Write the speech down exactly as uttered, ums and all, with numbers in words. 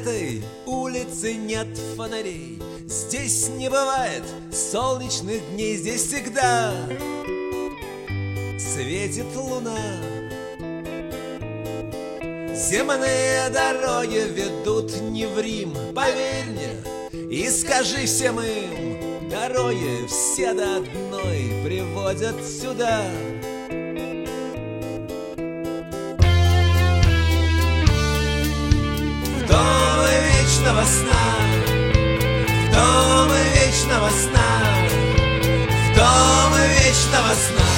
этой улице нет фонарей. Здесь не бывает солнечных дней. Здесь всегда светит луна. Земные дороги ведут не в Рим. Поверь мне и скажи всем им: дороги все до одной приводят сюда. В дом вечного сна, в дом вечного сна, в дом вечного сна.